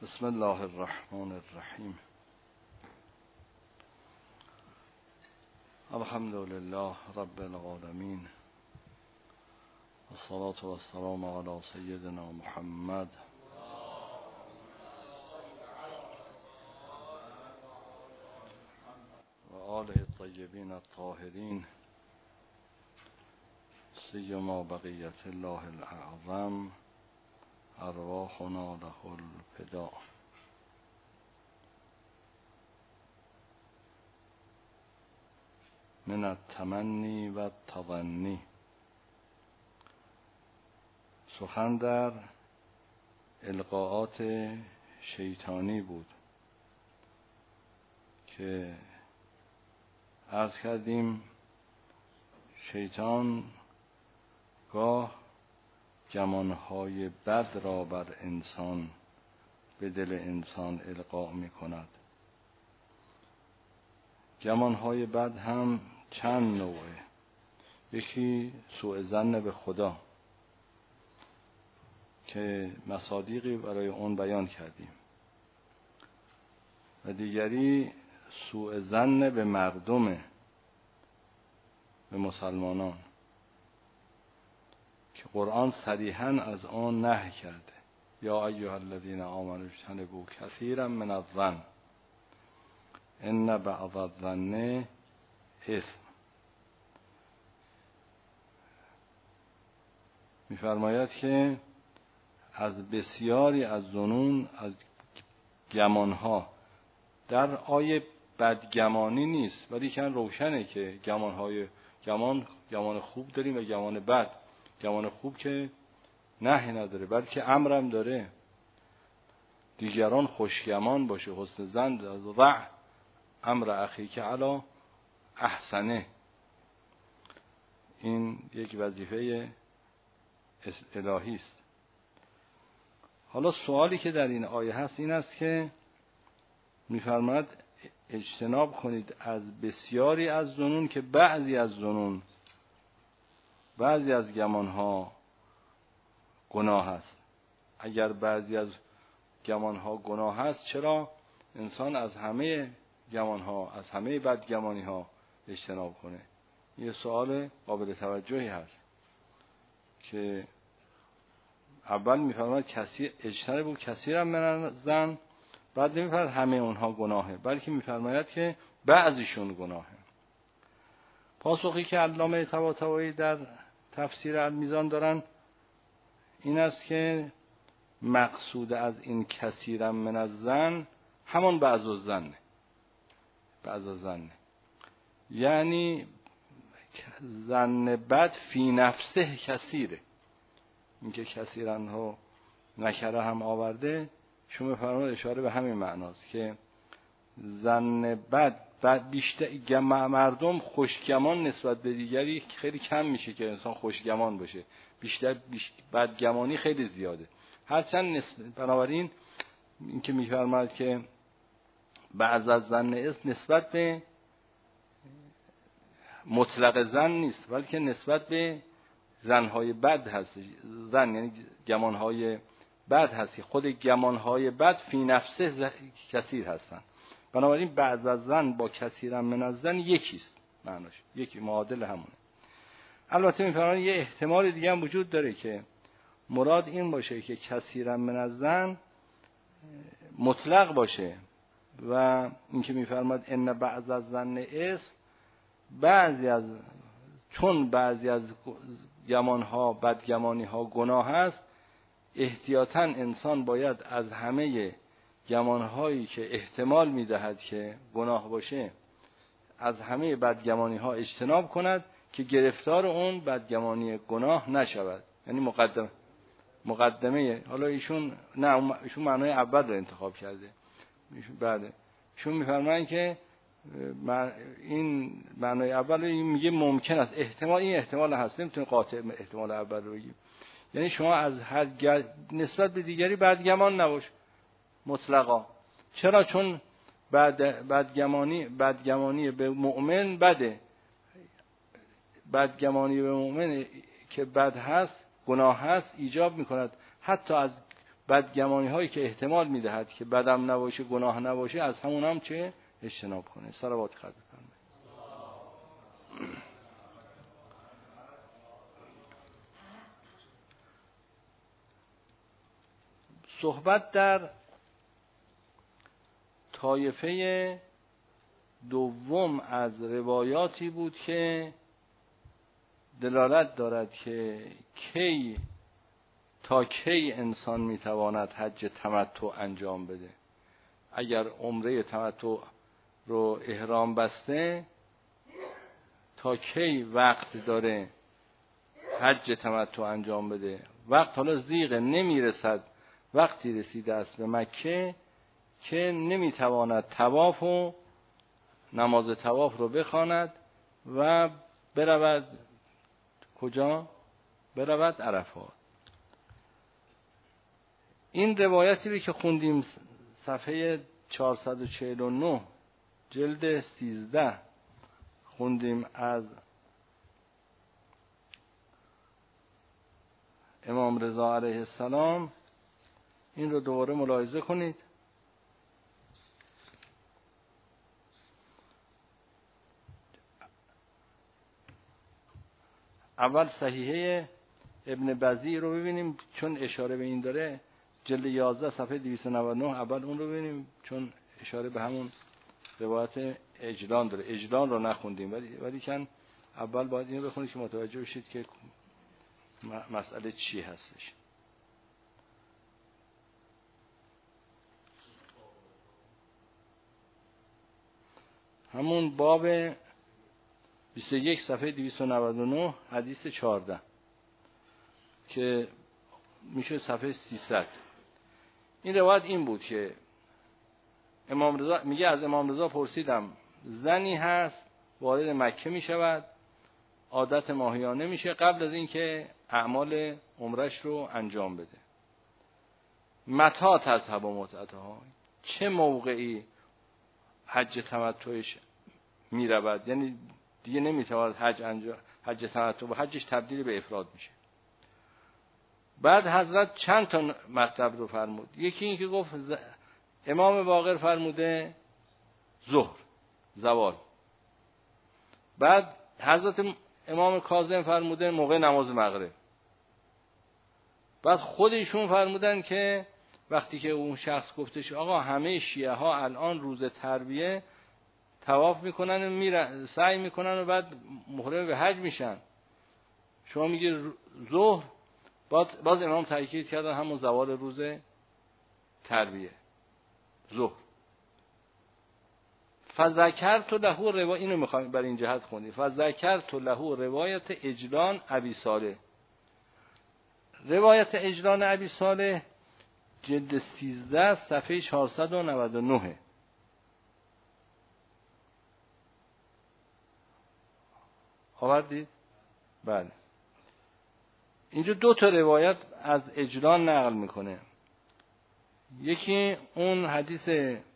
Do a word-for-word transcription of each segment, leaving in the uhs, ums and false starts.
بسم الله الرحمن الرحیم. الحمد لله رب العالمین، الصلاة والسلام علی سیدنا محمد و آله الطیبین الطاهرین، سیما بقیت الله الاعظم ارواحنا له الفداء. من التمنی و التظنی. سخن در القاءات شیطانی بود که عرض کردیم شیطان گاه گمانهای بد را بر انسان به دل انسان القا می کند. گمانهای بد هم چند نوعه. یکی سوء ظن به خدا که مصادیقی برای اون بیان کردیم، و دیگری سوء ظن به مردم، به مسلمانان، که قرآن صریحاً از آن نهی کرده. یا ایها الذین آمنوا اجتنبوا کثیرا من الظن ان بعض الظن اثم. می‌فرماید که از بسیاری از ظنون، از گمانها، در آیه بدگمانی نیست ولی که روشنه که گمانهای گمان گمان خوب داریم و گمان بد. گمان خوب که نهی نداره بلکه امرم داره، دیگران خوشگمان باشه، حسن ظن، ضع امر اخیک علی احسنه. این یک وظیفه الهی است. حالا سوالی که در این آیه هست این است که می‌فرماید اجتناب کنید از بسیاری از ظنون، که بعضی از ظنون، بعضی از گمانها گناه است. اگر بعضی از گمانها گناه است، چرا انسان از همه گمانها، از همه بدگمانی‌ها اجتناب کنه؟ یه سوال قابل توجهی هست که اول می‌فرماید کسی اجتنبوا کثیرا من الظن، بعد نمی‌فرماید همه اونها گناهه، بلکه می‌فرماید که بعضیشون گناهه. پاسخی که علامه طباطبایی در تفسیر المیزان دارن این است که مقصود از این کثیرا من الظن همون بعض الظن، بعض الظن یعنی ظن بد فی نفسه کثیره. اینکه کثیرا ها نکره هم آورده، شما فرمود اشاره به همین معناست که ظن بد بعد بیشتر مردم خوشگمان نسبت به دیگری خیلی کم میشه که انسان خوشگمان باشه، بیشتر, بیشتر بدگمانی خیلی زیاده. هرچند نسبت بنابراین این که میفرماید که بعض از ظن است نسبت به مطلق ظن نیست، بلکه نسبت به ظن‌های بد هست. ظن یعنی گمان‌های بد هست، خود گمان‌های بد فی نفسه کثیر هستن. بنابراین بعض از ظن با کثیرا من الظن یکیست، معناش یکی، معادل همونه. البته می‌فرماید یه احتمال دیگه هم وجود داره که مراد این باشه که کثیرا من الظن مطلق باشه، و اینکه می‌فرماید ان بعض از ظن اسم، بعضی از چون بعضی از گمان‌ها، بدگمانی‌ها گناه هست، احتیاطاً انسان باید از همه گمان‌هایی که احتمال می‌دهد که گناه باشه، از همه بدگمانی‌ها اجتناب کند که گرفتار اون بدگمانی گناه نشود. یعنی مقدمه مقدمه حالا ایشون نه ایشون معنای اول رو انتخاب کرده، ایشون بعد ایشون می‌فرمایند که این معنای اول رو میگه ممکن است، احتمال، این احتمال هست، نمیتونه قاطع احتمال اول رو بگیم. یعنی شما از هر گر... نسبت به دیگری بدگمان نباش مطلقا. چرا؟ چون بعد بدگمانی بدگمانی به مؤمن بده، بدگمانی به مؤمن که بد هست، گناه هست، ایجاب میکند حتی از بدگمانی هایی که احتمال میدهد که بدم نباشه، گناه نباشه، از همون هم چه اجتناب کنه. صلوات خدا بفرمایید. صحبت در طایفه دوم از روایاتی بود که دلالت دارد که کی تا کی انسان میتواند حج تمتع انجام بده. اگر عمره تمتع رو احرام بسته، تا کی وقت داره حج تمتع انجام بده؟ وقت حالا زیغه، نمیرسد وقتی رسیده است به مکه که نمیتواند طواف و نماز طواف رو بخواند و برود کجا؟ برود عرفات. این روایتی رو که خوندیم صفحه چهارصد و چهل و نه جلد سیزده خوندیم از امام رضا علیه السلام، این رو دوباره ملاحظه کنید. اول صحیحه ابن بزی رو ببینیم چون اشاره به این داره، جلد یازده صفحه دویست و نود و نه. اول اون رو ببینیم چون اشاره به همون روایت اجلان داره. اجلان رو نخوندیم ولی ولی کن اول باید اینو بخونید که متوجه بشید که مسئله چی هستش. همون باب بیست و یک صفحه دویست و نود و نه حدیث چهارده که میشه صفحه سیصد. این روایت این بود که امام رضا میگه از امام رضا پرسیدم زنی هست وارد مکه میشود، عادت ماهیانه میشه قبل از اینکه اعمال عمرش رو انجام بده. متى تذهب متعتها، چه موقعی حج تمتعش میرود؟ یعنی دیگه نمیتواند حج انجام حج تمتع و حجش تبدیل به افراد میشه. بعد حضرت چند تا مطلب رو فرمود. یکی این که گفت ز... امام باقر فرموده ظهر زوال. بعد حضرت امام کاظم فرموده موقع نماز مغرب. بعد خودشون فرمودن که وقتی که اون شخص گفتش آقا همه شیعه ها الان روز ترویه طواف میکنن و میرن سعی میکنن و بعد محرم به حج میشن، شما میگی ظهر. باز باز امام تاکید کردن همون زوال روز ترویه ظهر. فذکرت له روایت، اینو میخوایم برای این جهت خوندیم، فذکرت له روایت اجلان ابی صالح. روایت اجلان ابی صالح جلد سیزده صفحه چهارصد و نود و نه. آوردید؟ بله. اینجا دو تا روایت از اجلان نقل میکنه. یکی اون حدیث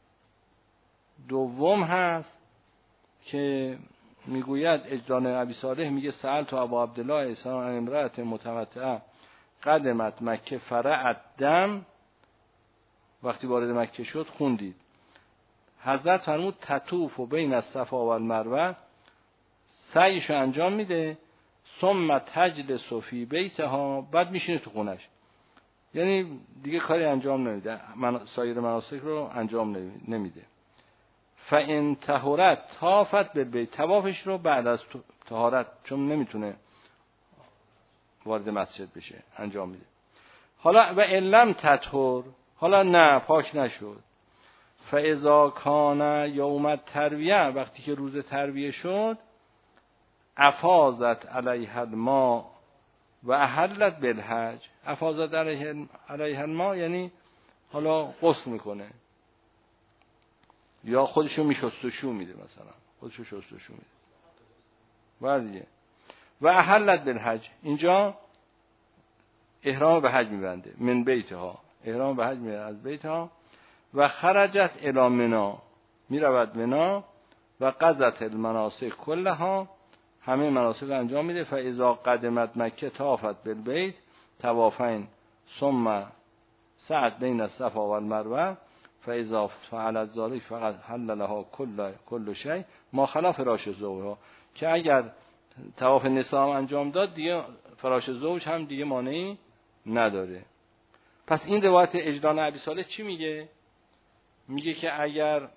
دوم هست که میگوید اجلان ابی صالح میگه سألت ابا عبدالله اسلام عن امرأة متمتعه قدمت مکه فرعت دم. وقتی وارد مکه شد خوندید حضرت فرمود تطوف و بین الصفا و المروه، سعیشو انجام میده، ثم تجلس فی بیتها، بعد میشینه تو خونش. یعنی دیگه کاری انجام نمیده، من سایر مناسک رو انجام نمیده. فان طهرت طافت بالبیت، طوافش رو بعد از طهارت چون نمیتونه وارد مسجد بشه انجام میده. حالا و ان لم تطهر، حالا نه پاک نشد، فاذا کان یوم الترویه، وقتی که روز ترویه شد، افاضت علیها الماء و احلت بالحج. افاضت علیها الماء یعنی حالا غسل میکنه یا خودشو میشستشو میده، مثلا خودشو شستشو میده و دیگه. و احلت بالحج، اینجا احرام به حج میبنده، من بیتها، احرام به حج میبنده از بیتها. و خرجت الی منی، میرود منی. و قضت المناسک کلها، همه مناسک انجام میده. فاذا قدمت مکه طافت بالبیت طوافین ثم سعد بین الصفا و المروه فاذا فعل ذلك فقط حل لها کل کل شیء ما خلا فراش زوجها، که اگر طواف نساء انجام داد دیگه فراش زوج هم دیگه مانعی نداره. پس این روایت اجلان ابی صالح چی میگه؟ میگه که اگر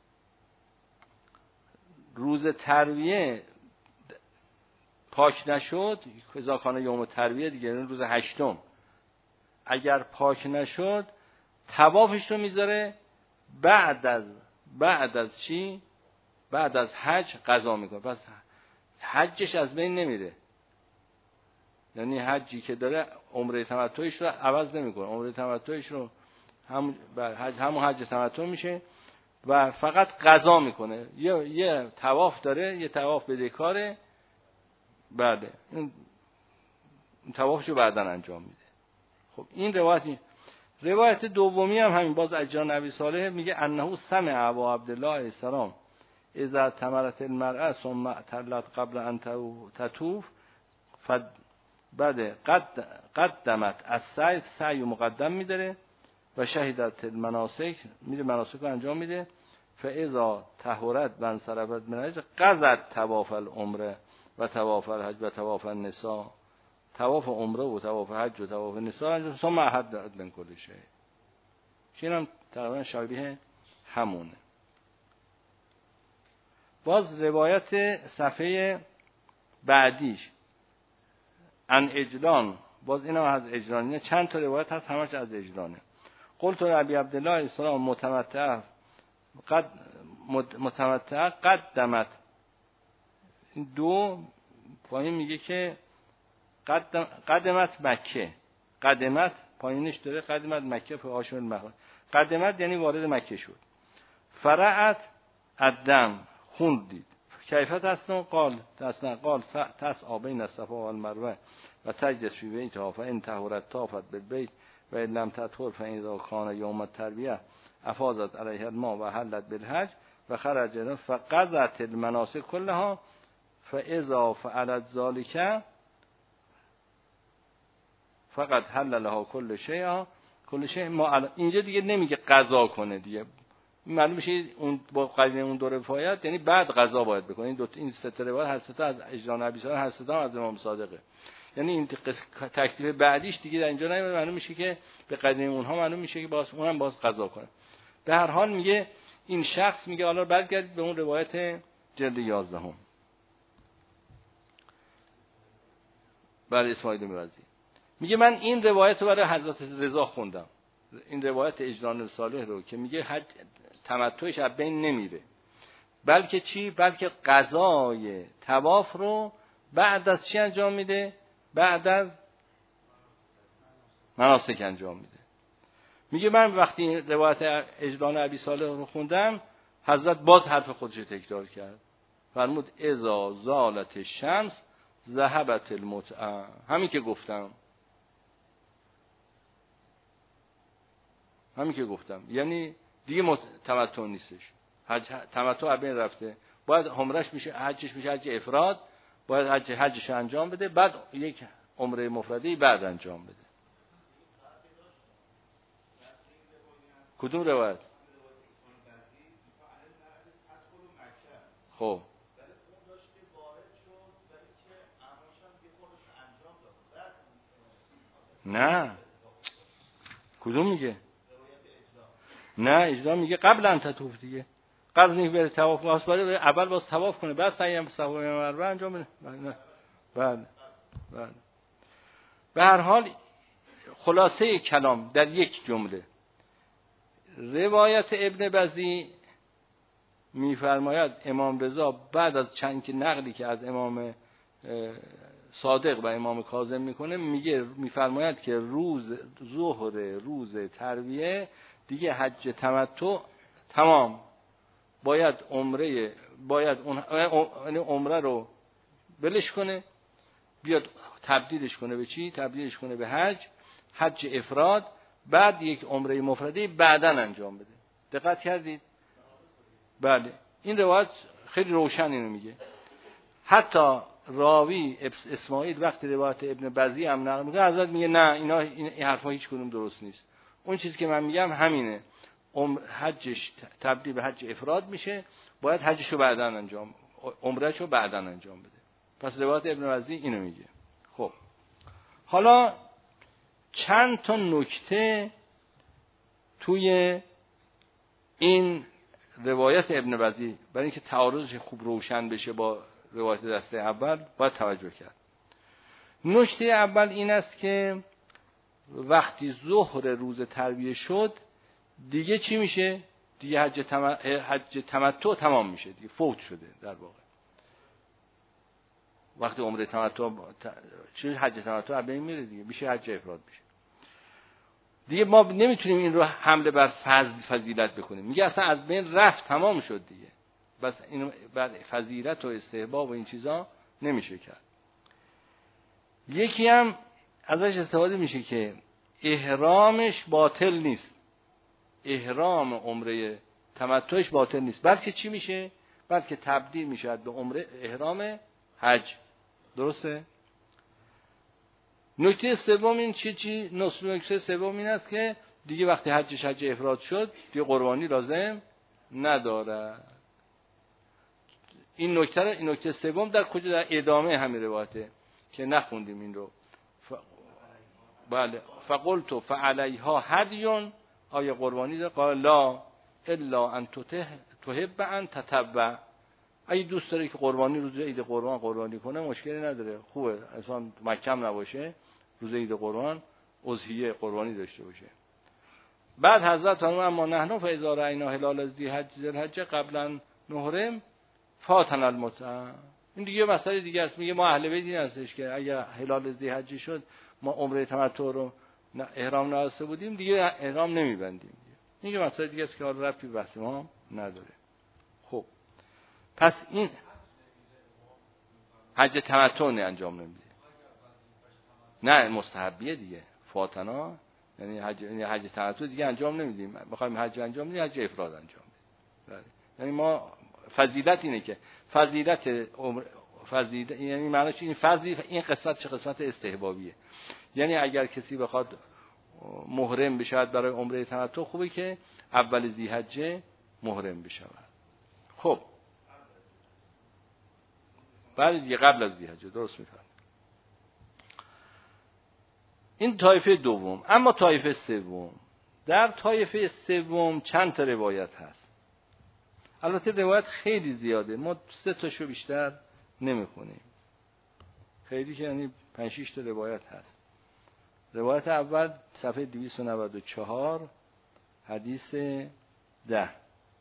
روز ترویه پاک نشد، اذا کان یوم ترویه دیگه روز هشتم، اگر پاک نشد طوافش رو میذاره بعد از بعد از چی؟ بعد از حج قضا میکنه. پس حجش از بین نمیره، یعنی حجی که داره عمره تمتعش رو عوض نمیکنه، عمره تمتعش رو هم حج همون حج تمتع میشه و فقط قضا میکنه. یه یه طواف داره، یه طواف بدهکاره، بعد این طوافشو بعداً انجام میده. خب این روایت روایت دومی هم همین، باز از جان ابی صالح میگه انه سمع ابا عبدالله علیه السلام اذا تمرت المرأة ثم تلت قبل ان تطوف بعد قد قدمت السعی، سعی مقدم میداره و شهیدت المناسک، میره مناسک رو انجام میده. فاذا طهرت و انصرفت من الحج قضت طواف العمره و طواف الحج و طواف النساء، طواف عمره و طواف حج و طواف نساء انجام ثم حد من کل شیء. اینم تقریبا شبیه همونه. باز روایت صفحه بعدیش ان اجلان، باز اینم از اجلانه، چند تا روایت هست همش از اجلانه. قلت ابی عبدالله علیه السلام متمتع قد متمتع قدمت، این دو پایین میگه که قدم قدمت مکه، قدمت پایینش داره قدمت مکه فی عاشر مکه، قدمت یعنی وارد مکه شد. فرعت الدم، خون دید. کیفیت هستن قال تسنا قال تسعى بین الصفا و المروه و تجلس فی بیتها فان طهرت طافت بالبیت و ان لم تطهر فاذا کان یوم الترویه افاضت علیها الماء و حلت بالحج و خرج فقضت المناسک كلها فاذا فعلت ذلك فقط حل لها کل شیء کل شیء. ما اینجا دیگه نمیگه قضا کنه دیگه، معلوم میشه اون با قرینه اون دو روایت یعنی بعد قضا باید بکنه. این دو این سه تا روایت هر سه تا از اجلان ابی صالح، هر سه تا از امام صادقه، یعنی این تکلیف بعدیش دیگه در اینجا نمیاد، معلوم میشه که به قرینه اونها معلوم میشه که باز اونم باز قضا کنه. به هر حال میگه این شخص میگه حالا برگردید به اون روایت جلد یازده برای اسماعیل میرزی، میگه من این روایت رو برای حضرت رضا خوندم، این روایت اجلان صالح رو که میگه حج تمتعش از بین نمیره، بلکه چی؟ بلکه قضای طواف رو بعد از چی انجام میده؟ بعد از مناسک انجام میده. میگه من وقتی این روایت اجلان ابی صالح رو خوندم، حضرت باز حرف خودش رو تکرار کرد، فرمود اذا زالت الشمس ذهبت المتعه، همین که گفتم همین که گفتم یعنی دیگه تمتع نیستش، حج تمتع از بین رفته، باید عمرش میشه، حجش میشه حج افراد، باید حج حجش انجام بده، بعد یک عمره مفردی بعد انجام بده. کدوم روایت؟ خب نه کدوم میگه؟ نه اجلان میگه قبل ان تطوف دیگه، قبل اینکه بره طواف واسه اول باز طواف کنه بعد سعی هم صفا و مروه انجام بده. نه بله بله. به هر حال خلاصه کلام در یک جمله، روایت ابن بزی میفرماید امام رضا بعد از چند نقلی که از امام صادق و امام کاظم میکنه، میگه میفرماید که روز ظهر روز ترویه دیگه حج تمتع تمام، باید عمره باید اون عمره رو بلش کنه، بیاد تبدیلش کنه به چی؟ تبدیلش کنه به حج، حج افراد، بعد یک عمره مفرده بعداً انجام بده. دقت کردید؟ بله این روایت خیلی روشن اینو میگه. حتی راوی اسماعیل وقتی روایت ابن بزی هم نقل میکنه، حضرت میگه نه اینا این حرفا هیچ کدوم درست نیست. اون چیزی که من میگم همینه، حجش تبدیل به حج افراد میشه، باید حجشو بعداً انجام، عمرهشو بعداً انجام بده. پس روایت ابن وزی اینو میگه. خب حالا چند تا نکته توی این روایت ابن وزی برای اینکه تعارضش خوب روشن بشه با روایت دسته اول باید توجه کرد. نکته اول این است که وقتی ظهر روز ترویه شد دیگه چی میشه؟ دیگه حج تم... حج تمتع تمام میشه، دیگه فوت شده در واقع. وقتی عمره تمتع چه حج تمتع از بین میره دیگه، میشه حج افراد میشه. دیگه ما نمیتونیم این رو حمله بر فضل فضیلت بکنیم، میگه اصلا از بین رفت، تمام شد دیگه، بس اینو بر فضیلت و استحباب و این چیزا نمیشه کرد. یکی هم ازش استفاده میشه که احرامش باطل نیست، احرام عمره تمتعش باطل نیست، بلکه چی میشه؟ بلکه تبدیل میشه به عمره احرام حج. درسته؟ نکته سوم این چی چی نکته سوم این است که دیگه وقتی حجش حج افراد شد دیگه قربانی لازم نداره. این نکته این نکته سوم در کجا؟ در ادامه همین روایته که نخوندیم این رو. ف... بله فقلت فعلیها هدیون، آیا قربانی داره؟ قال لا الا ان تحب ان تتبع. اگه دوست داره که قربانی روز عید قربان قربانی کنه مشکلی نداره، خوبه، اصلا مکم نباشه، روز عید قربان اضحیه قربانی داشته باشه. بعد حضرت فرمود اما نحن فاذا رأینا هلال ذی حج ذی الحجه قبلا نحرم فاتنا المتع. این دیگه مسئله دیگه است. میگه ما اهل بیت این هستش که اگه هلال ذی حج شد ما عمره تمتع رو احرام نبسته بودیم دیگه احرام نمیبندیم. این دیگه مسئله دیگه است که حالا ربطی به بحث ما نداره. خب پس این حج تمتع نه انجام نمیده، نه مستحبیه دیگه، فاتنا یعنی حج یعنی حج تمتع دیگه انجام نمیدیم، میخوایم حج انجام بدیم حج افراد انجام بدیم. یعنی ما فضیلت اینه که فضیلت عمر فضیلت یعنی معنیش این فضیل این قسمت چه قسمت استحبابیه، یعنی اگر کسی بخواد محرم بشه برای عمره تمتع خوبه که اول ذی‌حجه محرم بشه. خب بعد دیگه قبل از ذی‌حجه، درست میفرمایید. این طایفه دوم. اما طایفه سوم، در طایفه سوم چند تا روایت هست. البته روایت خیلی زیاده، ما سه تاشو بیشتر نمیخونیم، خیلی که یعنی پنج شش تا روایت هست. روایت اول صفحه دویست و نود و چهار حدیث ده،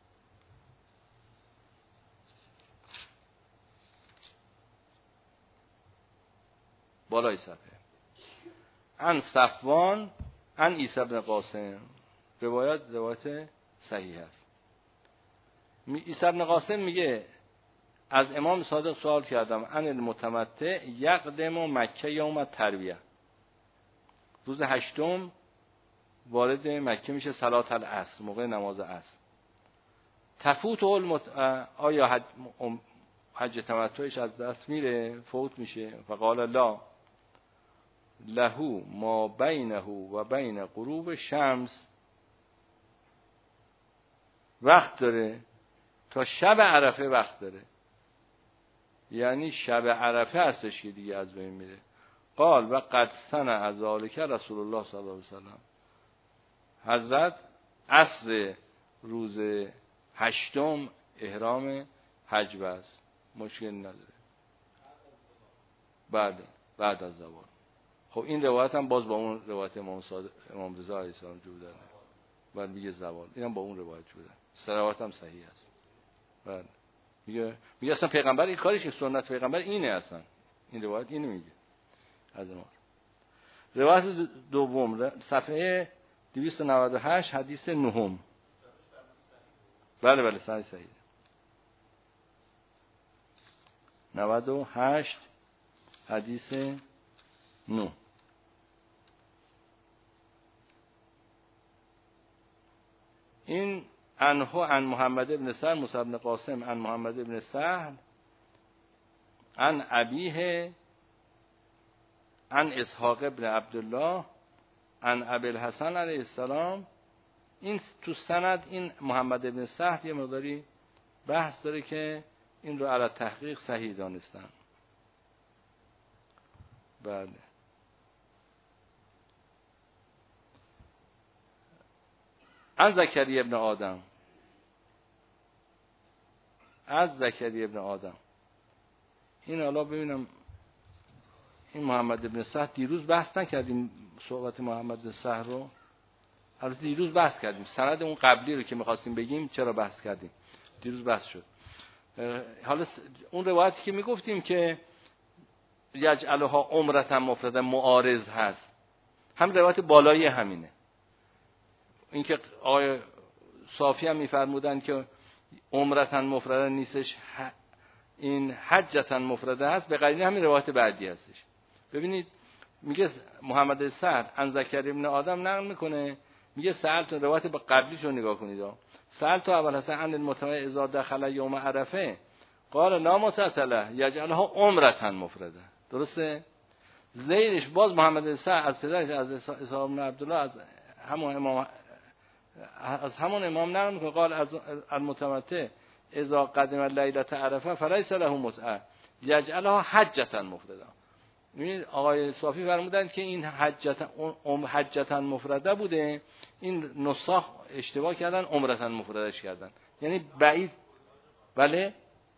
بالای صفحه، عن صفوان عن عیسی بن قاسم. روایت روایت صحیح است. عیسی بن قاسم میگه از امام صادق سوال کردم عن المتمتع یقدم مکه یوم الترویه، روز هشتم وارد مکه میشه صلات العصر، موقع نماز عصر. تفوت المت... آیا حج... حج تمتعش از دست میره، فوت میشه؟ فقال لا لهو ما بینه و بین غروب شمس، وقت داره تا شب عرفه وقت داره، یعنی شب عرفه هستش که دیگه از بین میره. قال و قد صنع ذلک رسول الله صلی الله علیه وسلم، حضرت عصر روز هشتم احرام حج بست، مشکل نداره. بعد بعد از زوال. خب این روایت هم باز با اون روایت امام صادق امام رضا علیه السلام جو داره، بعد میگه زوال، اینم با اون روایت جو داره، سه روایت هم صحیح است. بعد میگه میگه اصلا پیغمبر این کارش که سنت پیغمبر اینه، اصلا این روایت اینو میگه از ما. روایت دوم صفحه دویست و نود و هشت حدیث نهم. بله بله صحیح صحیح. نود و هشت حدیث نه. این عنه عن محمد ابن سهل موسی بن قاسم عن محمد ابن سهل عن ابیه عن اسحاق ابن عبدالله عن ابوالحسن علیه السلام، این تو سند این محمد ابن سهل یه مقداری بحث داره که این رو علی تحقیق صحیح دانستن. بله. عن زکریا ابن آدم، از زکریا ابن آدم. این حالا ببینم این محمد ابن سهل دیروز بحث نکردیم صحبت محمد ابن سهل رو، البته دیروز بحث کردیم سند اون قبلی رو که می‌خواستیم بگیم چرا بحث کردیم، دیروز بحث شد. حالا اون روایتی که میگفتیم که یجعلها عمرة مفرده معارض هست، هم روایت بالایی همینه. اینکه آقای صافی هم میفرمودن که عمرة مفرده نیستش، این حجة مفرده هست، به قرینه همین روایت بعدی هستش. ببینید میگه محمد سهل عن زکریا ابن آدم نقل میکنه، میگه سألت، روایت به قبلیش رو نگاه کنید، سألت ابوالحسن عن المتمع اذا دخل یوم عرفه قال لا متعتله یجعلها عمرة مفرده. درسته؟ زیرش باز محمد سهل از پدرش از اسحاق بن عبدالله از همون امام از همون امام نقل میکنه، قال از المتمتع اذا قدم لیلة عرفه فلیس له متعه یجعلها حجة مفرده. ببینید آقای صافی فرمودند که این حجة حجة مفرده بوده، این نساخ اشتباه کردن عمرة مفردش کردن، یعنی بعید. بله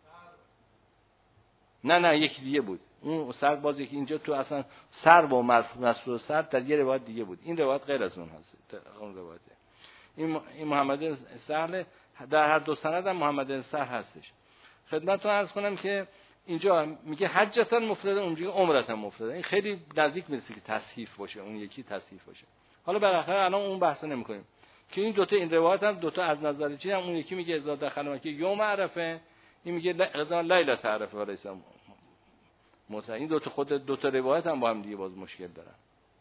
نه نه یکی دیگه بود اون سر، باز یکی اینجا تو اصلا سر با مسرور سر در یه روایت دیگه بود، این روایت غیر از اون هست. اون روایت این این محمد سهل در هر دو سند هم محمد سهل هستش. خدمتتون عرض کنم که اینجا میگه حجة مفرده، اونجا عمرة مفرده، این خیلی نزدیک میرسه که تصحیف باشه، اون یکی تصحیف باشه. حالا بالاخره الان اون بحث نمی‌کنیم که این دوتا این روایت هم دوتا از نظر چی هم، اون یکی میگه اذا دخل مکه یوم عرفه، این میگه اذا لیلة عرفه ولیس متعه. این دوتا خود دوتا روایت هم با هم دیگه باز مشکل دارن.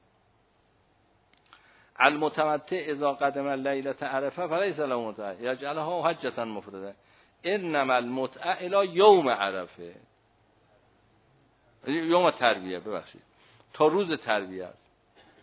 المتمتع اذا قدم لیلة عرفه فلیس له متعه یجعلها حجة مفرده انما المتعه الی یوم عرفه، یوم ترویه، ببخشید تا روز ترویه است.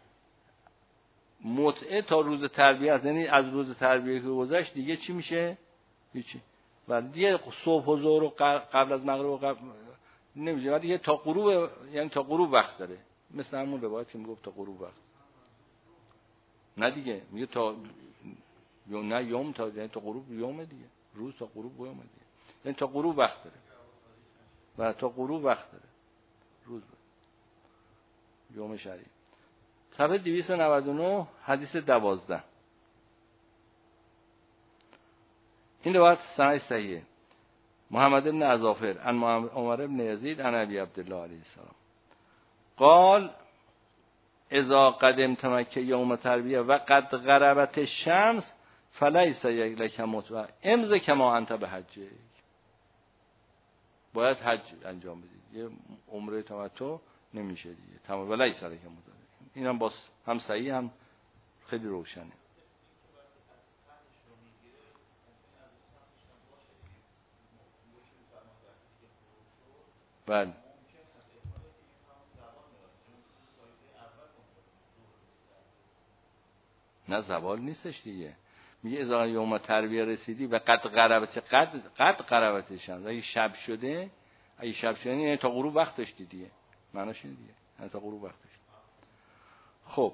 متعه تا روز ترویه است، یعنی از روز ترویه که گذشت دیگه چی میشه؟ هیچی. و دیگه صبح و ظهر و قبل از مغرب و قبل نمیشه، ولی دیگه تا غروب، یعنی تا غروب وقت داره، مثل همون روایت که میگفت تا غروب وقت. نه دیگه میگه تا یوم، نه یوم تا، یعنی تا غروب یوم دیگه، روز تا غروب یوم دیگه، یعنی تا غروب وقت داره و تا غروب وقت داره روز بود. یوم شریف. صفحه دویست و نود و نه حدیث دوازده. این روایت سند صحیحه. محمد بن عزافر عن عمر بن یزید عن ابی عبدالله علیه السلام قال اذا قدمت مکه یوم ترویه و قد غربت الشمس فلیس لک متعه امض کما انت به حج. باید حج انجام بدید، یه عمره تمتع نمیشه دیگه، تمام ولیس لک متعه. اینم باز هم صحیح هم خیلی روشنه. بله نه زوال نیستش دیگه، میگه اذا یوم ترویه رسیدی و قد غربت، قد قد غربتش، اگه شب شده، اگه شب شده یعنی تا غروب وقت داشتی دیگه، معناش اینه دیگه، یعنی تا غروب وقت داشتی. خب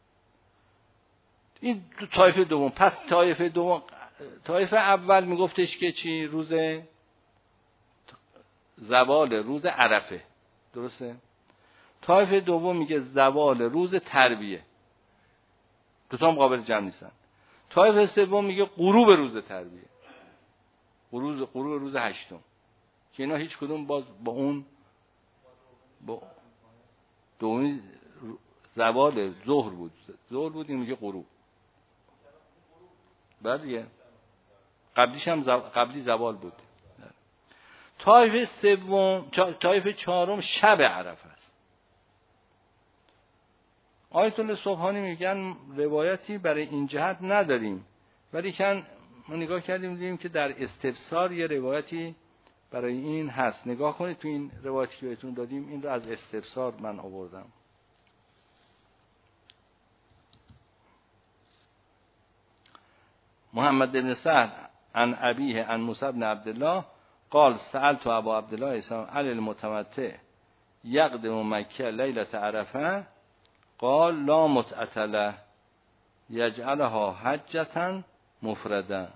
این طایفه دوم. پس طایفه دوم، طایفه اول میگفتش که چی؟ روز زوال روز عرفه، درسته؟ طایفه دوم میگه زوال روز ترویه، دو تا هم قابل جمع نیستن. طایفه سوم میگه غروب روز ترویه، غروب غروب روز هشتم، که اینا هیچ کدوم باز با اون با دومی زوال ظهر بود، ظهر بود، این میگه غروب. بله قبلیش هم زو... قبلی زوال بود. طایفه سوم، طایفه چهارم شب عرفه است. آیت الله سبحانی میگن روایتی برای این جهت نداریم، ولی کن ما نگاه کردیم دیدیم که در استفسار یه روایتی برای این هست. نگاه کنید تو این روایتی که بهتون دادیم، این رو از استفسار من آوردم. محمد بن سهل عن ابیه عن موسی بن عبدالله قال سألت ابا عبدالله اسلام علی المتمتع یقدم مکه لیلة عرفه قال لا متعة له یجعلها حجة مفرده.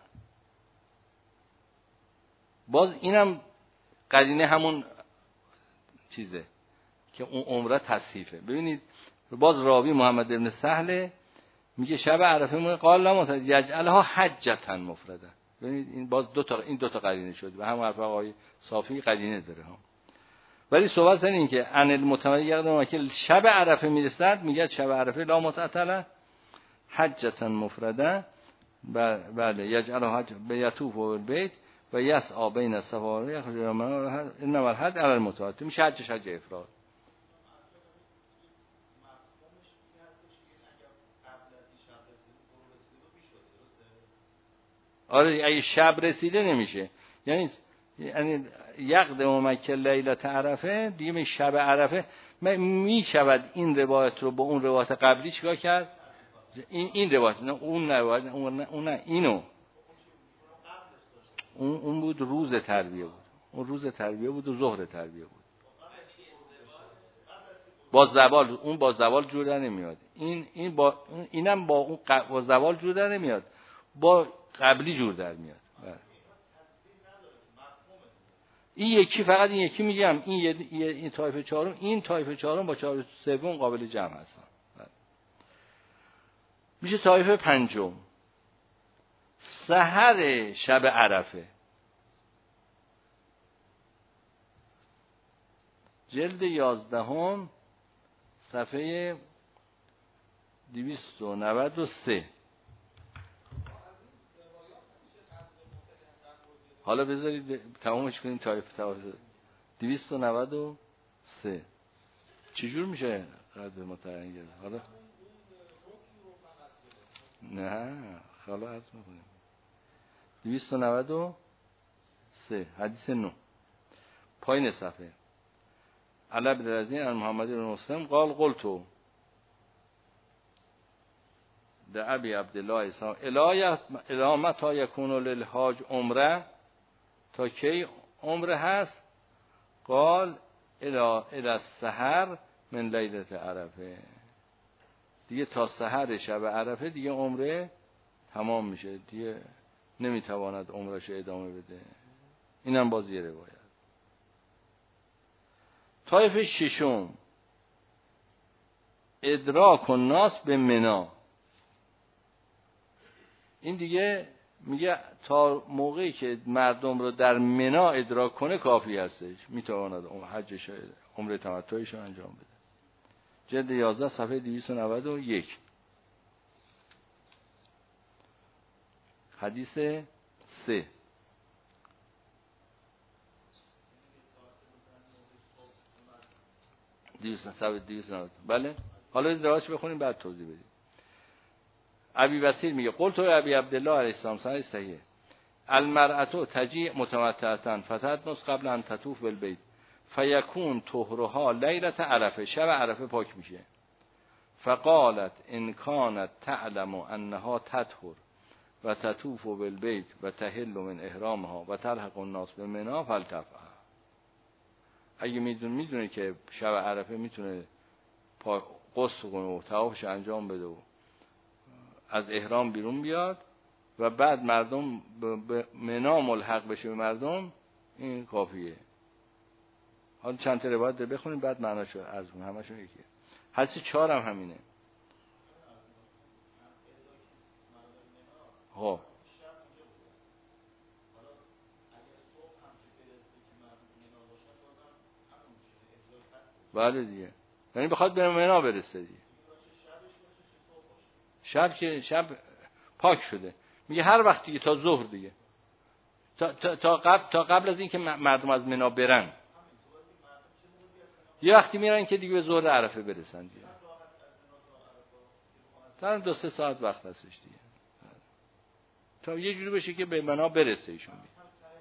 باز اینم قرینه همون چیزه که اون عمره تصحیفه. ببینید باز راوی محمد بن سهل میگه شب عرفه میگه قال لا متعة یجعلها حجة مفرده. ببینید این باز دو تا این دو تا قرینه شد و هم حرف آقای صافی قرینه داره ها. ولی صحبت سر این که ان المتمتع یقدم که شب عرفه میرسد میگه شب عرفه لا متعة له حجة مفرده. بله یجعلها حج بیطوف بالبیت و یسعی بین الصفا و المروه انما الحج علی المتمتع میشه حجش حج افراد. آره اگه شب رسیده نمیشه، یعنی یعنی یقدم مکه لیلة عرفه دیگه می شب عرفه می شود. این روایت رو با اون روایت قبلی چیکار کرد؟ این این روایت نه اون روایت اون نه, اون نه اینو اون اون بود روز تربیه بود، اون روز تربیه بود و ظهر تربیه بود. با زوال اون با زوال جور در نمیاد. این این با اینم با اون با زوال جور در نمیاد، با قبلی جور در میاد. این یکی فقط این یکی میگم این یه این طایفه چهارم این طایفه چهارم با چهار سوم قابل جمع هستن. میشه طایفه پنجم سحر شب عرفه. جلد یازدهم صفحه دویست و نود و سه. حالا بذارید تمامش کنیم. طایفه طایفه دویست و نود و سه چجور میشه قدر متعین گرفت؟ حالا نه حالا عرض میکنیم دویست و نود و سه حدیث نو پایین صفحه. علی بن رزین عن محمد بن مسلم قال قلت ده ابی عبدالله اسلام الی متی یکون للحاج عمره، تا کی عمره هست؟ قال الی الی السحر من لیلة عرفه. دیگه تا سحر شب عرفه دیگه عمره تمام میشه، دیگه نمیتواند عمرش ادامه بده. اینم باز یه روایت. طایفه ششم ادراک الناس به منا. این دیگه میگه تا موقعی که مردم رو در منا ادراک کنه کافی هستش، میتواند حجش عمره تمتعش رو انجام بده. جلد یازده صفحه دویست و نود و یک حدیث سه. دویست صفحه دویست و نود. بله حالا از روایتش بخونیم بعد توضیح بدیم. ابی بصیر میگه قلت ابی عبدالله علیه السلام صحیح صحیح المرأة تجیع متمتعة فتدنس قبل ان تطوف بالبیت فیکون طهرها لیلة عرفه. شب عرفه پاک میشه. فقالت ان كانت تعلم انها تطهر و تطوف بالبیت و تحل من احرامها و تلحق الناس بمنا فلتفعل. اگه میدونه میدونه که شب عرفه میتونه غسل کنه و طوافش انجام بده و از احرام بیرون بیاد و بعد مردم به منا ملحق بشه به مردم، این کافیه. حالا چند تا روایت بخونیم بعد معناشو عرض کنم. همشون یکیه. حدیث چهار هم همینه. خب بله دیگه، یعنی بخواد به منا برسه دیگه. شب که شب پاک شده میگه هر وقت دیگه تا ظهر دیگه تا, تا, تا قبل تا قبل از این که مردم از منا برن یه وقتی میرن که دیگه به ظهر عرفه برسن دیگه. تا دو سه ساعت وقت هستش دیگه تا یه جوری بشه که به منا برسه ایشون دیگه.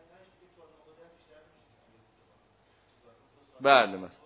بله مثلا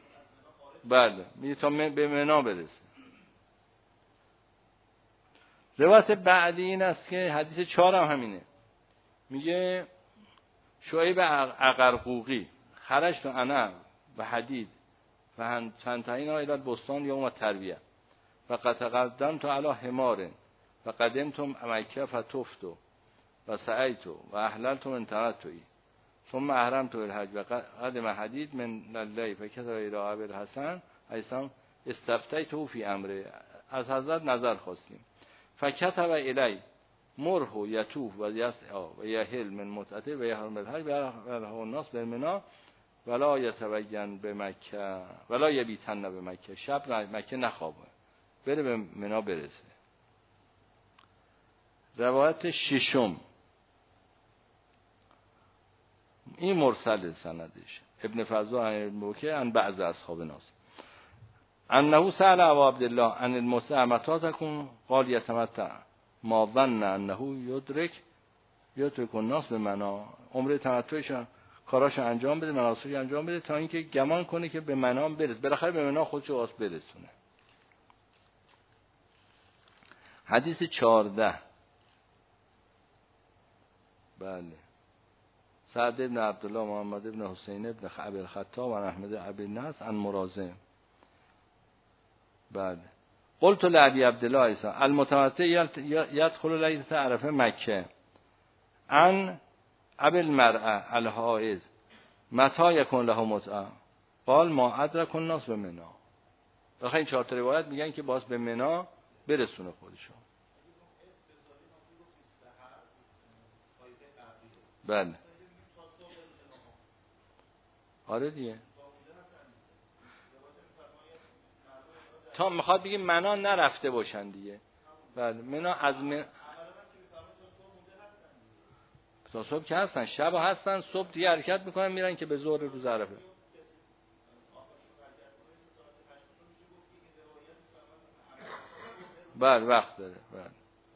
بله میگه تا به منا برسه. روایت بعدی این است که حدیث چهار هم همینه، میگه شعیب عقرقوقی خرجت انا و حدید و فانتهینا الی البستان یوم الترویه و قد قدمت علی حمار و قدمتم مکه فطفت و سعیت و احللت من تمتعی ثم احرمت بالحج و قدم حدید من الليل فكتب الى ابي الحسن ایسان استفتیته فی امره، از حضرت نظر خواستیم. فکتب الی مره یطوف و یسعی و یحل من متعته و یحرم بالحج و الناس بالمنى ولا یتبین به مکه ولا یبیتن به مکه، شب مکه نخوابه، بره به منی برسه. روایت ششم این مرسل سندش ابن فضل عن الموکه عن بعض اصحاب ناس انه سأل ابو عبدالله عن المتعمتاتكم قال يتمتع ما ظن انه يدرك يدرك الناس به منا، عمره تمتعش کاراش انجام بده، مناسکی انجام بده تا اینکه گمان کنه که به منام برسه، بالاخره به منا خودش رو واسه برسونه. حدیث چهارده بله سعد ابن عبدالله محمد ابن حسین ابن ابی الخطاب و احمد ابی النصر عن مرازم. بله قلت لعبی عبدالله ایسا المتمتع یدخل لیلة عرفه مکه عن ابی المرأة الحائض متى یکن له متعه قال ما ادرک الناس به منا. بخاطر این چهار تا روایت میگن که باز به منا برسونه خودشو. بله آره دیگه تا میخواد بگیم منا نرفته باشن دیگه. بله منا از من... تا صبح که هستن، شب هستن، صبح دیگه حرکت میکنن میرن که به ظهر روز عرفه. بله وقت داره. بله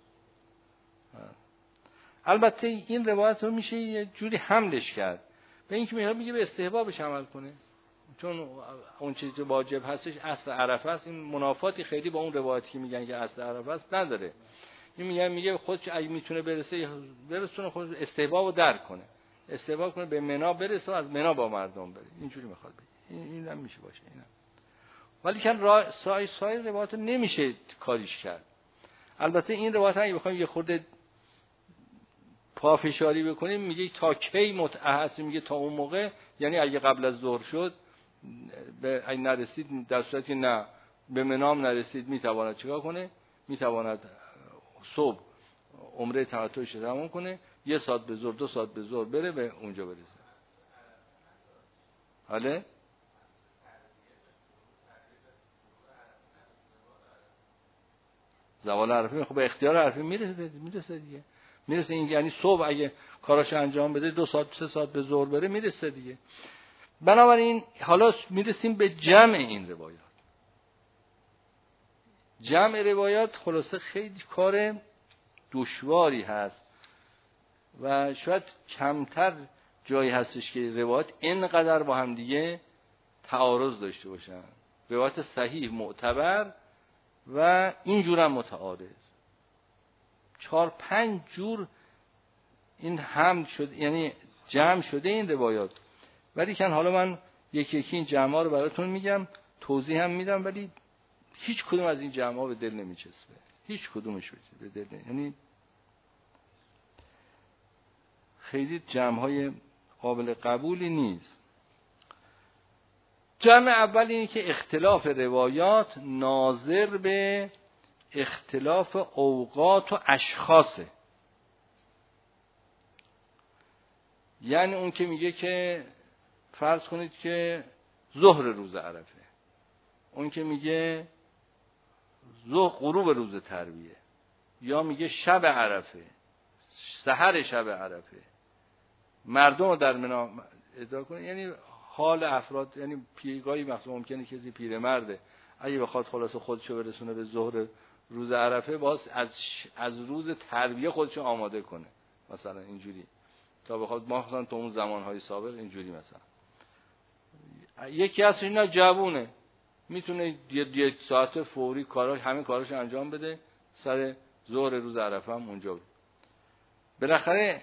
البته این روایت رو میشه یه جوری حملش کرد به اینکه میگه به استحبابش عمل کنه، چون اون چیزی که واجب هستش اصل عرفه است. این منافاتی خیلی با اون روایتی که میگن که اصل عرفه است نداره. این میگه میگه خودش اگه میتونه برسه برسونه، خود استحبابو درک کنه، استحباب کنه به منا برسه و از منا با مردم بره. اینجوری میخواد بگه. این اینم میشه باشه اینا. ولی که را سای سای روایت نمیشه کاریش کرد. البته این روایت اگه بخوایم یه خورده پافشاری بکنیم میگه تا کی متعه هست، میگه تا اون موقع، یعنی اگه قبل از ظهر شد به اگه نرسید، در صورتی نه به منام نرسید میتواند چیکار کنه؟ میتواند صبح عمره تمتعش رو تمام کنه، یه ساعت به ظهر دو ساعت به ظهر بره به اونجا برسه. حاله زوال عرفه خب به اختیار عرفه میرسه میرسه دیگه میرسه. این یعنی صبح اگه کاراشو انجام بده دو ساعت سه ساعت به ظهر بره میرسه دیگه. بنابراین حالا میرسیم به جمع این روایات. جمع روایات خلاصه خیلی کار دشواری هست و شاید کمتر جایی هستش که روایات اینقدر با هم دیگه تعارض داشته باشن. روایات صحیح معتبر و اینجور هم متعارض، چهار پنج جور این هم شد، یعنی جمع شده این روایات. ولی کن حالا من یکی یکی این جمع ها رو براتون میگم، توضیح هم میدم، ولی هیچ کدوم از این جمع ها به دل نمیچسبه، هیچ کدومش به دل نمیچسبه، یعنی خیلی جمع های قابل قبولی نیست. جمع اول اینه که اختلاف روایات ناظر به اختلاف اوقات و اشخاصه. یعنی اون که میگه که فرض کنید که ظهر روز عرفه، اون که میگه ظهر غروب روز ترویه، یا میگه شب عرفه، سحر شب عرفه، مردم رو در منا ادعا کنه. یعنی حال افراد، یعنی پیرگاهی مثلا ممکنه کسی پیرمرده اگه بخواد خلاص خودشو برسونه به ظهر روز عرفه، باز از از روز ترویه خودشو آماده کنه، مثلا اینجوری، تا بخواد ما مثلا تو اون زمانهای سابق اینجوری. مثلا یکی از اینا جوونه، میتونه یک ساعت فوری کارا همین کاراش انجام بده، سر ظهر روز عرفه هم اونجا بود. بالاخره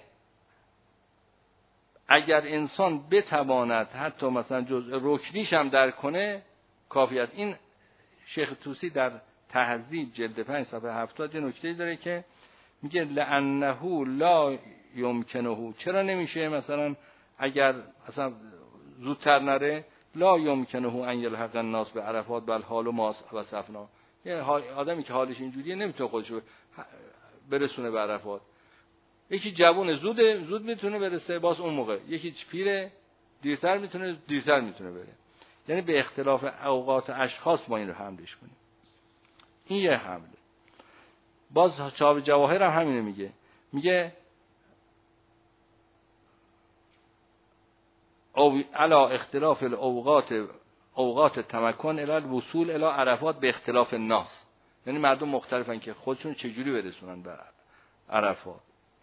اگر انسان بتواند حتی مثلا جزء رکنیش هم درک کنه کافی است. این شیخ طوسی در تهذیب جلد پنج صفحه هفتاد یه نکته داره که میگه لانه لا یمکنه، چرا نمیشه مثلا اگر مثلا زودتر نره، لا یمکنه ان یلحق الناس به عرفات بل حال ما وصفنا، یه آدمی که حالش اینجوریه نمیتونه خودش برسونه به عرفات. یکی جوون زود زود میتونه برسه باز اون موقع، یکی پیره دیرتر میتونه دیرتر میتونه بره. یعنی به اختلاف اوقات اشخاص ما این رو حملش کنیم. این یه حمله. باز چاب جواهر هم همینه میگه، میگه او علا اختلاف الاوقات اوقات تمکن الی الوصول الی عرفات به اختلاف الناس، یعنی مردم مختلفن که خودشون چجوری برسونن به عرفات.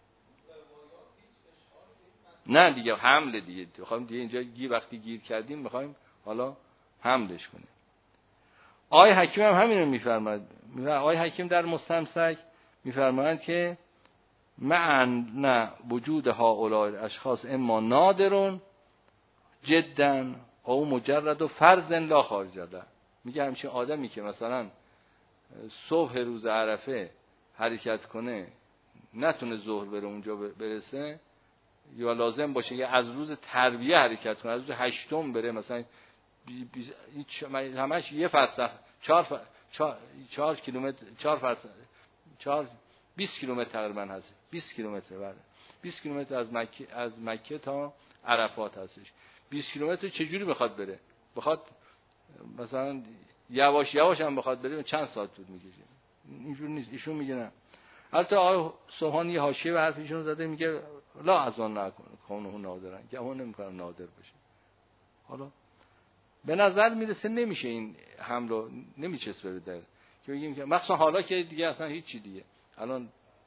نه دیگه حمله دیگه، میخوایم دیگه اینجا گیر وقتی گیر کردیم میخوایم حالا حملش کنیم. آقای حکیم هم همین رو میفرماید. آقای حکیم در مستمسک میفرمایند که معنی وجود هؤلاء الاشخاص اما نادرون جدا او مجرد و فرض لا خارج له. میگه همچین آدمی که مثلا صبح روز عرفه حرکت کنه نتونه ظهر بره اونجا برسه، یا لازم باشه که از روز تربیه حرکت کنه، از روز هشتم بره مثلا بی بی همش یه فرسخ چهار ف... چهار... چهار کیلومتر چهار فرسخ چهار بیست کیلومتر تقریبا هست، بیست کیلومتر بله بیست کیلومتر از مکه از مکه تا عرفات هستش. بیست کیلومتر چجوری بخواد بره؟ بخواد مثلا یواش یواش هم بخواد بره چند ساعت طول میکشه؟ اینجوری نیست. ایشون میگه نه. البته آقای سبحانی حاشیه به حرف ایشون زده، میگه لا اذن نکنه کونه نادرن، که اون نمیکنم نادر باشه. حالا به نظر میرسه نمیشه این حملو نمیچسبه در که بگیم که مخصوصا حالا که دیگه اصلا هیچ چی دیگه الان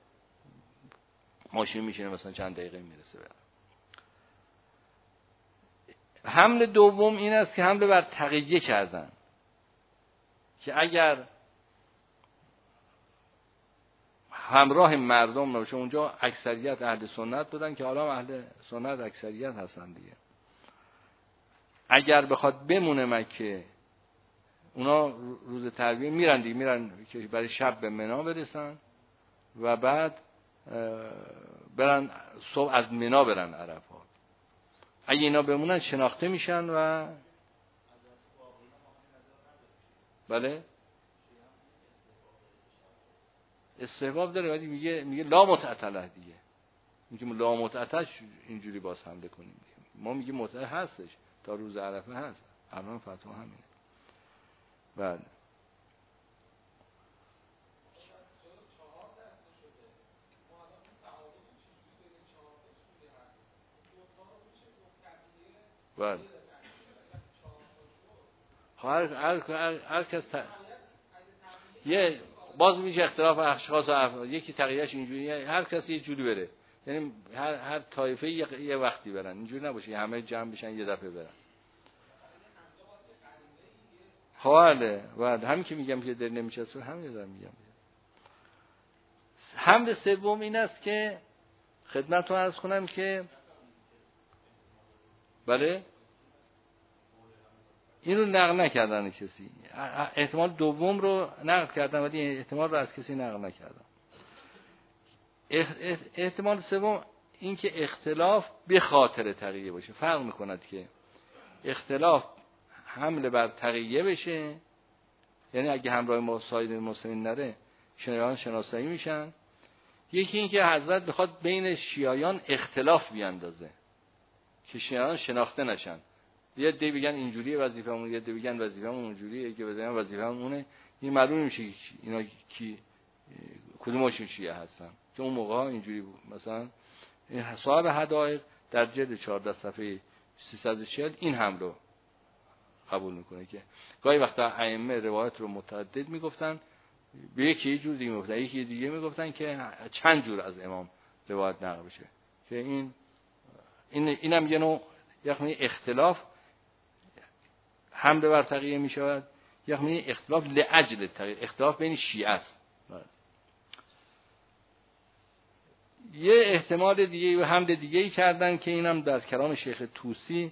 ماشین میشینه مثلا چند دقیقه میرسه بره. حمله دوم این است که حمله بر تقیه کردن، که اگر همراه مردم نباشه، اونجا اکثریت اهل سنت بودن که حالا اهل سنت اکثریت هستن دیگه، اگر بخواد بمونه مکه، اونا روز تربیه میرن دیگه، میرن که برای شب به منا برسن و بعد برن صبح از منا برن عرفات. اگه اینا بمونن شناخته میشن و بله استحباب داره، ولی میگه میگه لا متعتله دیگه، میگه لا متعتل اینجوری باز حمله کنیم دیگه. ما میگه متعتل هستش تا روز عرفه هست، الان فتوا همینه. بله بله هر هر هر, هر کس ت... یه باز میشه اختلاف اشخاص و افراد، یکی تقیهش اینجوریه، هر کسی یه جوری بره، یعنی هر هر طایفه یه, یه وقتی برن، اینجوری نباشه همه جمع بشن یه دفعه برن. خواله بعد همین که میگم که در نمیچسبه همین دارم میگم. حمله سوم این است که خدمتتون عرض کنم که بله این رو نقل نکردن کسی، احتمال دوم رو نقل کردن ولی احتمال رو از کسی نقل نکردن. احتمال سوم این که اختلاف به خاطر تقیه باشه. فرق میکند که اختلاف حمله بر تقیه بشه، یعنی اگه همراه ما سایر مسلمین نره شیعیان شناسایی میشن، یکی این که حضرت بخواد بین شیعیان اختلاف بیاندازه که شیعیان شناخته نشن، یه دی بگن اینجوریه وظیفه‌مون، یه دی بگن وظیفه‌مون اونجوریه، یه بگن وظیفه‌مون اونه، این معلوم میشه اینا کی کدومشون شیعه هستن که اون موقع اینجوری بود. مثلا صاحب هدایق در جلد چهارده صفحه سیصد و چهل این هم رو قبول میکنه که گاهی وقتا ائمه روایت رو متعدد میگفتن، به یکی یه جور دیگه میگفتن، یکی دیگه میگفتن که چند جور از امام روایت نقل بشه، که این این اینم یه نوع یعنی اختلاف حمله بر تقیه می شود، یعنی اختلاف لاجل تقیه، اختلاف بین شیعه است. یه احتمال دیگه و حمل دیگه ای کردن که اینم در کلام شیخ طوسی،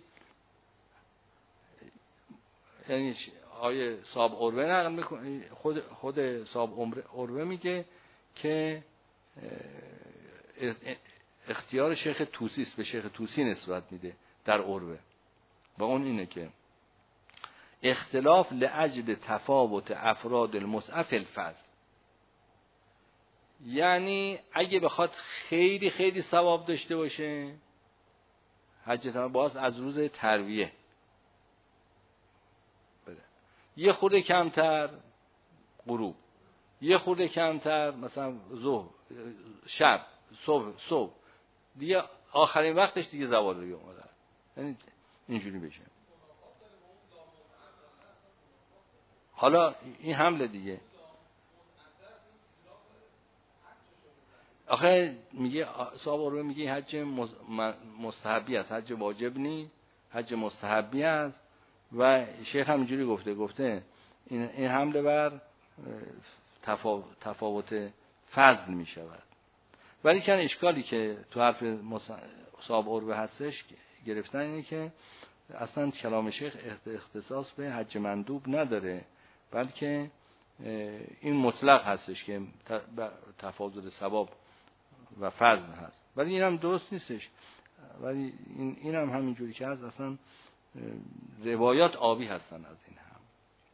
یعنی آیه صاحب عروه نقل میکنه، خود خود صاحب عروه میگه که اختیار شیخ طوسی است، به شیخ طوسی نسبت میده در عروه، و اون اینه که اختلاف لاجل تفاوت افراد المصحف الفضل، یعنی اگه بخواد خیلی خیلی ثواب داشته باشه حج تمام باز از روز ترویه بده، یه خورده کمتر غروب، یه خورده کمتر مثلا ظهر، شب، صبح صبح دیگه آخرین وقتش دیگه زوال رو اومده، یعنی اینجوری بشه. حالا این حمله دیگه آخه میگه صاحب عروه میگه حج مستحبی است، حج واجب نی، حج مستحبی است، و شیخ هم اینجوری گفته گفته این این حمله بر تفاوت فضل می شود. ولی کن اشکالی که تو حرف صاحب عروه هستش گرفتن اینه که اصلا کلام شیخ اختصاص به حج مندوب نداره، بلکه این مطلق هستش که تفاضل ثواب و فضل هست، ولی این هم درست نیستش. ولی این این هم همینجوری که هست، اصلا روایات آبی هستن از این هم.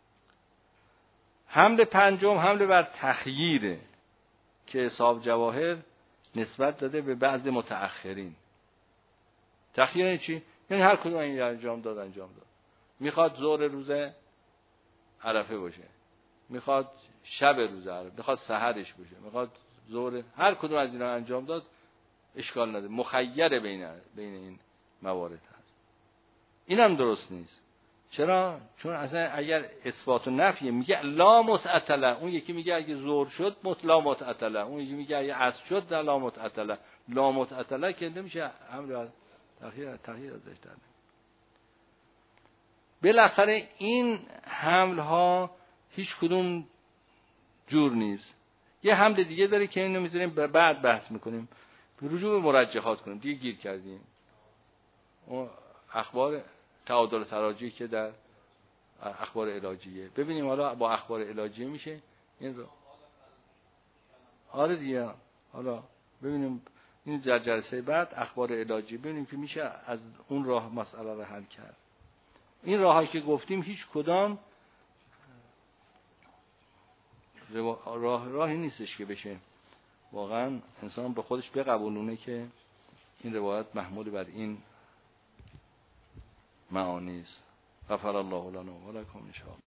حمل پنجم حمل بر تخییره که صاحب جواهر نسبت داده به بعض متأخرین. تخییر یعنی چی؟ یعنی هر کدوم این انجام داد انجام داد. میخواد ظهر روز عرفه باشه، میخواد شب روز عرفه، میخواد سحرش باشه، میخواد ظهر، هر کدوم از اینا انجام داد اشکال نداره، مخیر بین بین این موارد هست. این هم درست نیست. چرا؟ چون اصلا اگر اثبات و نفی میگه لا متعطله، اون یکی میگه اگه ظهر شد مطلق متعطله، اون یکی میگه اگه عصر شد در لا متعطله. لا متعطله که نمیشه حمل تخییر تخییر ازش در. بالاخره این حمل ها هیچ کدوم جور نیست. یه حمل دیگه داره که اینو میذاریم بعد بحث میکنیم، رجوع به مرجحات کنیم، دیگه گیر کردیم. اون اخبار تعادل تراجی که در اخبار علاجیه، ببینیم حالا با اخبار علاجیه میشه این رو. آره دیگه، حالا ببینیم این در جلسه بعد اخبار علاجی ببینیم که میشه از اون راه مسئله رو حل کرد. این راهایی که گفتیم هیچ کدام راه راهی نیستش که بشه واقعا انسان به خودش بقبولونه که این روایت محمول بر این معانی است. غفر الله لنا و لکم ان شاء الله.